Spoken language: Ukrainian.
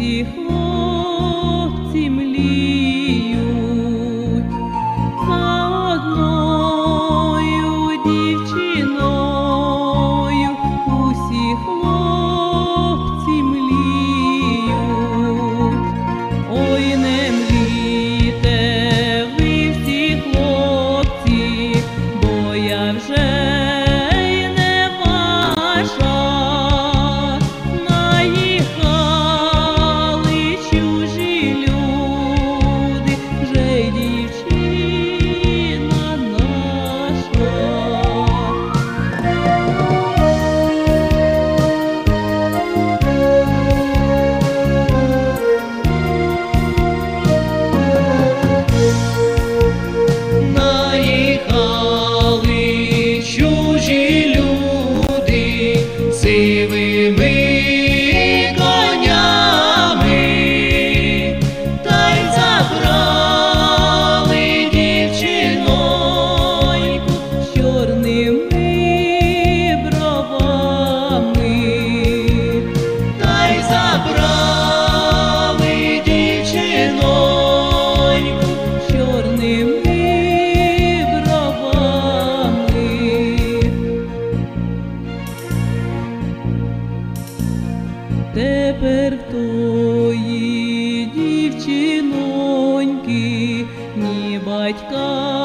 усі хлопці мліють за одною дівчиною, усі хлопці мліють. Ой, не млійте ви всі хлопці, бо я вже й не ваша. Наїхали чужі люди, вже й дівчина наша. Наїхали чужі люди сивими конями, та й забрали дівчиноньку з чорними бровами, та й забрали дівчиноньку з чорними бровами. Тепер в тої дівчиноньки ні батька,